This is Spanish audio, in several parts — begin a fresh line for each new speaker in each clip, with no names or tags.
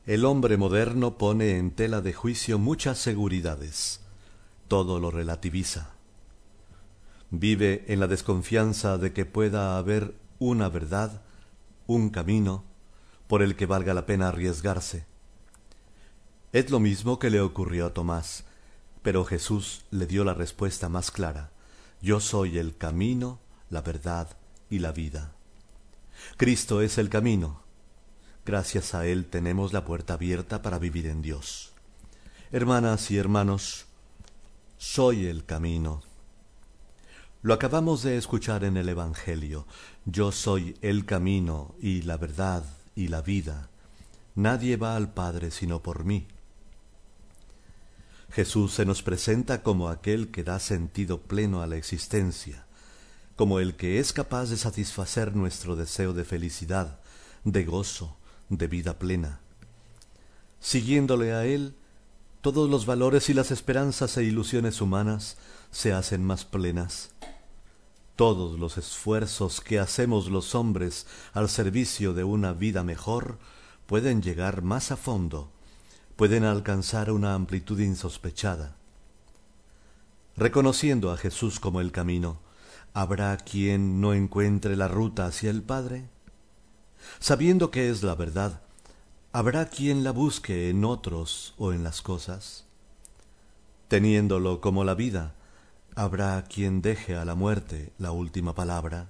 El hombre moderno pone en tela de juicio muchas seguridades. Todo lo relativiza. Vive en la desconfianza de que pueda haber una verdad, un camino, por el que valga la pena arriesgarse. Es lo mismo que le ocurrió a Tomás, pero Jesús le dio la respuesta más clara. Yo soy el camino, la verdad y la vida. Cristo es el camino. Gracias a Él tenemos la puerta abierta para vivir en Dios. Hermanas y hermanos, soy el camino. Lo acabamos de escuchar en el Evangelio. Yo soy el camino y la verdad y la vida. Nadie va al Padre sino por mí. Jesús se nos presenta como aquel que da sentido pleno a la existencia, como el que es capaz de satisfacer nuestro deseo de felicidad, de gozo, de vida plena. Siguiéndole a Él, todos los valores y las esperanzas e ilusiones humanas se hacen más plenas. Todos los esfuerzos que hacemos los hombres al servicio de una vida mejor pueden llegar más a fondo, pueden alcanzar una amplitud insospechada. Reconociendo a Jesús como el camino, ¿habrá quien no encuentre la ruta hacia el Padre? Sabiendo que es la verdad, ¿habrá quien la busque en otros o en las cosas? Teniéndolo como la vida, ¿habrá quien deje a la muerte la última palabra?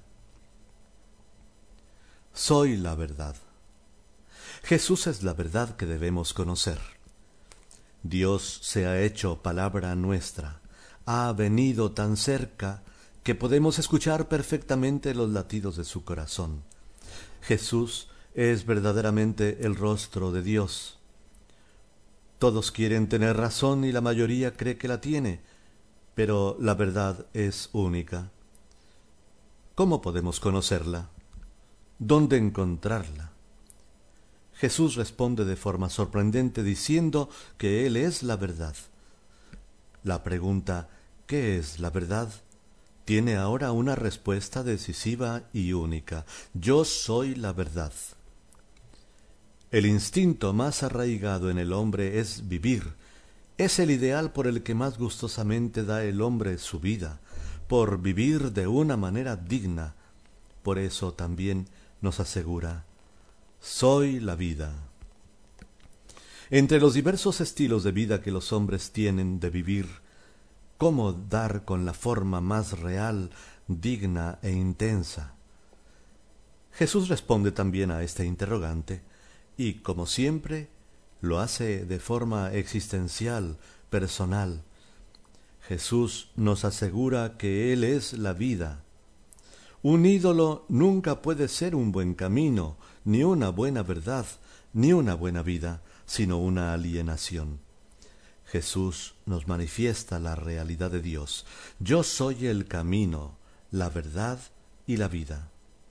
Soy la verdad. Jesús es la verdad que debemos conocer. Dios se ha hecho palabra nuestra, ha venido tan cerca que podemos escuchar perfectamente los latidos de su corazón. Jesús es verdaderamente el rostro de Dios. Todos quieren tener razón y la mayoría cree que la tiene, pero la verdad es única. ¿Cómo podemos conocerla? ¿Dónde encontrarla? Jesús responde de forma sorprendente diciendo que Él es la verdad. La pregunta ¿qué es la verdad? Tiene ahora una respuesta decisiva y única. Yo soy la verdad. El instinto más arraigado en el hombre es vivir. Es el ideal por el que más gustosamente da el hombre su vida, por vivir de una manera digna. Por eso también nos asegura: soy la vida. Entre los diversos estilos de vida que los hombres tienen de vivir, ¿cómo dar con la forma más real, digna e intensa? Jesús responde también a este interrogante, y, como siempre, lo hace de forma existencial, personal. Jesús nos asegura que Él es la vida. Un ídolo nunca puede ser un buen camino, ni una buena verdad, ni una buena vida, sino una alienación. Jesús nos manifiesta la realidad de Dios. Yo soy el camino, la verdad y la vida.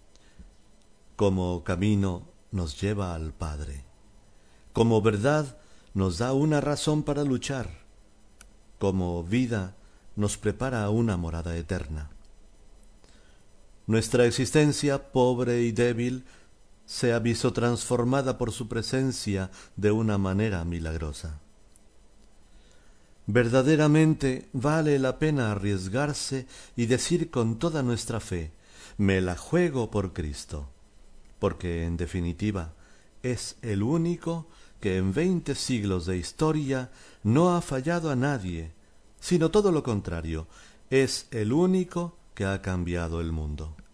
Como camino nos lleva al Padre. Como verdad nos da una razón para luchar. Como vida nos prepara a una morada eterna. Nuestra existencia, pobre y débil, se ha visto transformada por su presencia de una manera milagrosa. Verdaderamente vale la pena arriesgarse y decir con toda nuestra fe: me la juego por Cristo, porque en definitiva es el único que en 20 siglos de historia no ha fallado a nadie, sino todo lo contrario, es el único que ha cambiado el mundo.